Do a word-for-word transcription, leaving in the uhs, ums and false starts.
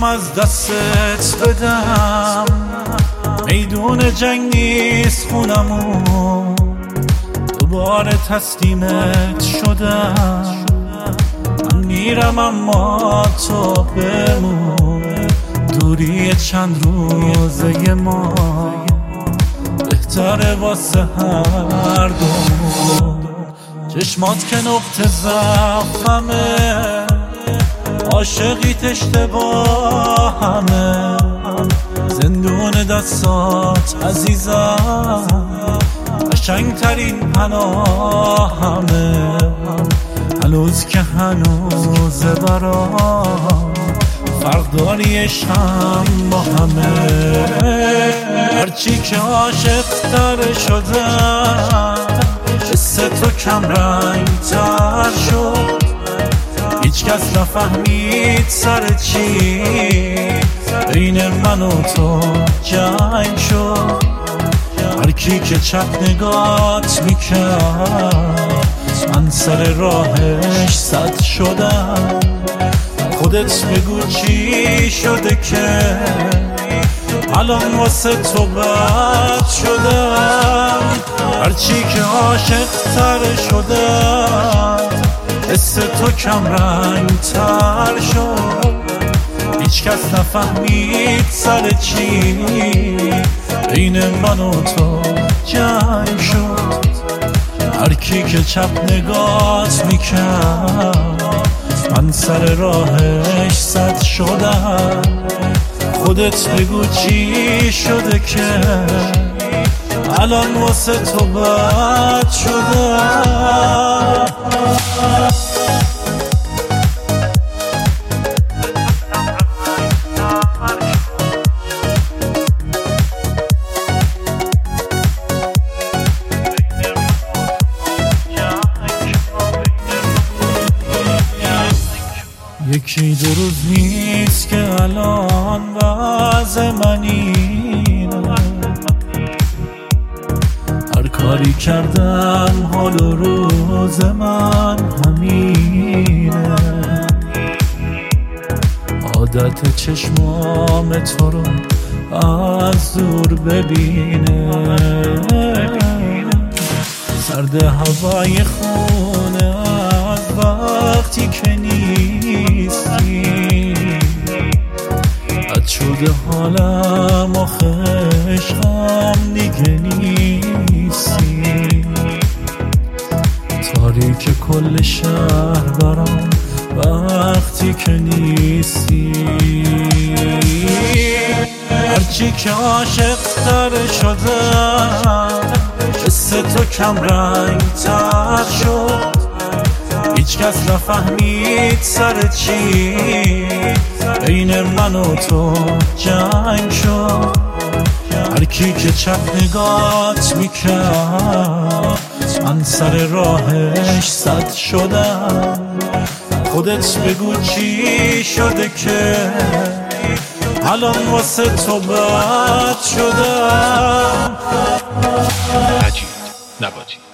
از دستت بدم، میدون جنگ نیست خونمون، دوباره تسلیمت شدم. من میرم اما تو بمون، دوری چند روزه ما بهتره واسه هر دومون. چشمات که نقطه ضعفمه، عاشقیت اشتباهمه، زندون دستات عزیزم قشنگترین پناهمه. هنوز که هنوزه برام فرق داری عشقم با همه. هرچی که عاشق تر شدم، حس تو کم رنگ تر شد، هیچ کس نفهمید سر چی بین من و تو جنگ شد. هر کی که چپ نگات میکرد، من سر راهش صد شدم. خودت بگو چی شده که الان واسه تو بد شدم. هرچی که عاشق تر شدم، حس تو کم رنگ تر شد، هیچ کس نفهمید سر چی بین من و تو جنگ شد. هر کی که چپ نگات میکرد، من سر راهش صد شدم. خودت بگو چی شده که الان واسه تو بد شدم. یکی دو روز نیست که الان وضع من اینه، هر کاری کردم حال و روز من همینه. عادت چشمام تو رو از دور ببینه، سرد هوای خونه از وقتی که نیستی. بد شده حالم آخه عشقم دیگه نیستی. تاریک کل شهر برام وقتی که نیستی. هرچی که عاشق تر شدم، حس تو کم رنگ تر شد، هیچ کس نفهمید سر چی بین من و تو جنگ شد. هر کی که چپ نگات میکرد، من سر راهش صد شدم. خودت بگو چی شده که الان واسه تو بد شدم. مجید نباتی.